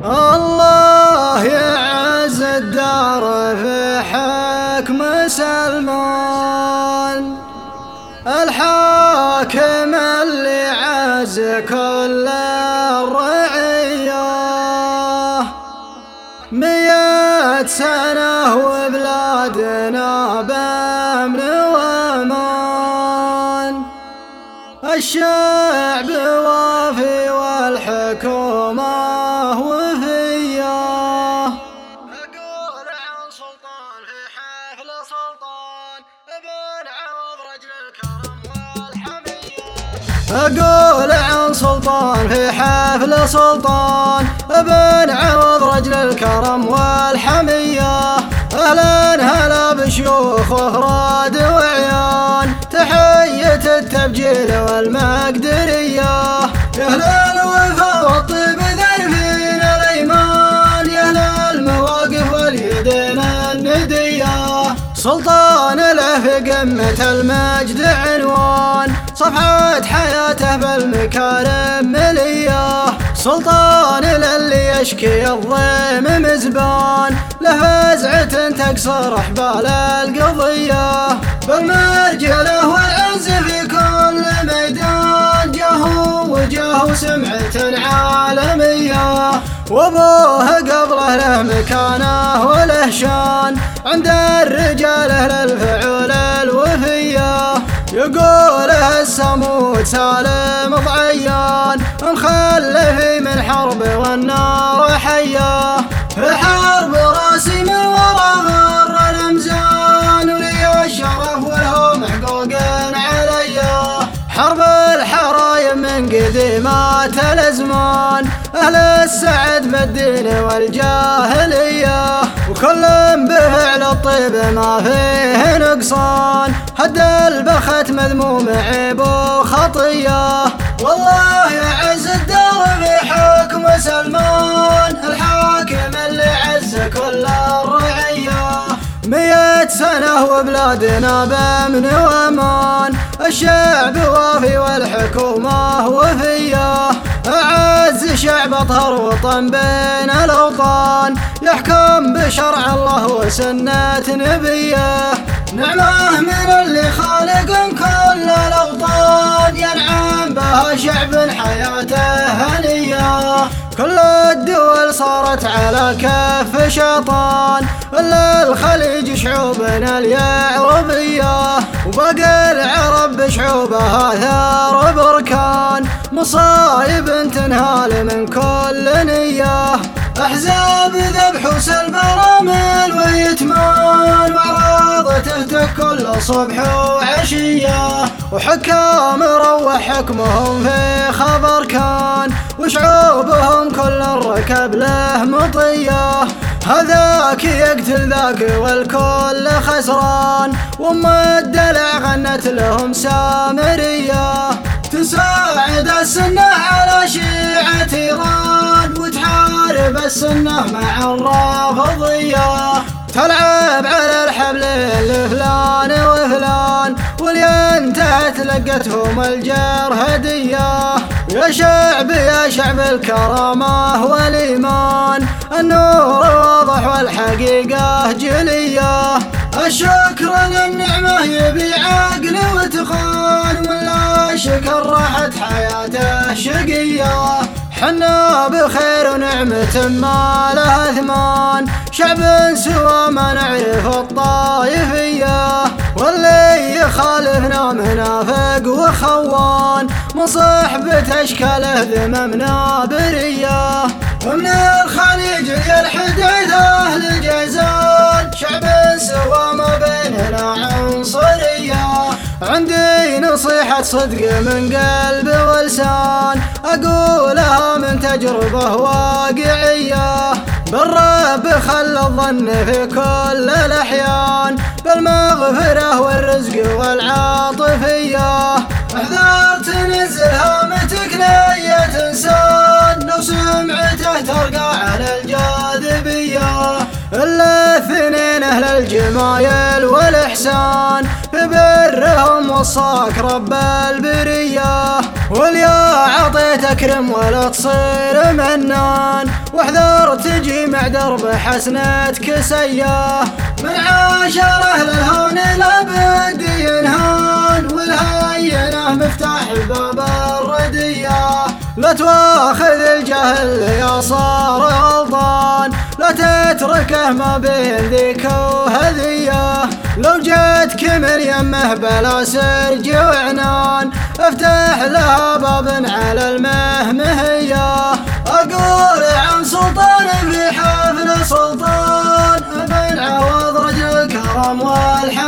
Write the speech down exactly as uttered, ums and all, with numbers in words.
الله يعز الدار في حكم سلمان، الحاكم اللي عز كل الرعية. مئة سنة وبلادنا بأمن وأمان، الشعب وافي والحكومة وفيه. أقول عن سلطان في حفل سلطان ابن عوض رجل الكرم والحمية. أقول عن سلطان في حفل سلطان ابن عوض رجل الكرم والحمية. أهلا هلا بشيوخ وأفراد وعيان، تحية التبجيل والمقدرية. يا أهل الوفا والطيب ذرفين الأيمان، يا أهل المواقف واليدين الندية. سلطان له في قمة المجد عنوان، صفحة حياته بالمكارم ملية. سلطان للي يشكي الضيم مزبان، له فزعة تكسر أحبال القضية. بالمرجله والعز في كل ميدان، جاهو وجاهو سمعة عالمية. وابوه قبله له مكانه وله شان، عند الرجال للفعول الوفية. يقوله السمود سالم ضعيان، مخلفي من حرب والنار حياه. في حرب راسي من ورا غر الامزان، ولي الشرف والهم حقوق عليا. حرب الحرايم من قديمات الازمان، اهل السعد بالدين والجاهليه. وكل بفعل الطيب ما فيه نقصان، هد البخت مذموم عيب وخطيه. والله يعز الدار في حكم سلمان، الحاكم اللي عز كل الرعيه. مئة سنة وبلادنا بأمن وأمان، الشعب وافي والحكومة وفيه. أعز شعب أطهر وطن بين الأوطان، يحكم بشرع الله وسنة نبيه. نعمة من اللي خالق كل الأوطان، ينعم بها شعب حياته هنية. كل الدول صارت على كف شيطان، إلا الخليج شعوبنا اليعربية. وباقي العرب بشعوبها ثار بركان، مصايب تنهال من كل نية. أحزاب ذبح وسلب رامل ويتمان، وأعراض تهتك كل صبح وعشية. وحكام روح حكمهم في خبر كان، وشعوبهم كل الركب له مطية. هذاك يقتل ذاك والكل خسران، وام الدلع غنت لهم سامرية. تساعد السنة على شيعة إيران، وتحارب السنة مع الرافضية. تلعب على الحبل لفلان وفلان، واللي انتهت لقتهم الجار هدية. يا شعب يا شعب الكرامة والإيمان، النور واضح والحقيقة جلية. الشكر للنعمة يبي عقل وتقان، ولا شكر راحت حياته شقية. حنا بخير ونعمة ما لها ثمان، شعب سوى ما نعرف الطائفية. واللي يخالفنا منافق وخوان، من صحبة أشكاله ذممنا برية. ومن الخليج للحديث أهل جازان، شعب سوى ما بيننا عنصرية. عندي نصيحة صدق من قلب ولسان، أقولها من تجربة واقعية. بالرب خل الظن في كل الأحيان، بالمغفرة والرزق والعاطفية. احذر تنزل هامتك لأية إنسان، لو سمعته ترقى على الجاذبية. إلا اثنين أهل الجمايل والإحسان، في برهم وصاك رب البرية. واليا عطي تكرم ولا تصير منان، واحذر تجي مع درب حسنتك سياه. من عاشره للهون لابد ينهان، والهينه مفتاح باب الرديه. لا تواخذ الجهل يا صار غلطان، لا تتركه ما بين ذيك وهذيه. لو جاتك من يمه بلا سرج وعنان، افتح لها باب على المهمهيه. اقول عن سلطان في حفل سلطان، ابن عوض رجل الكرم والحمد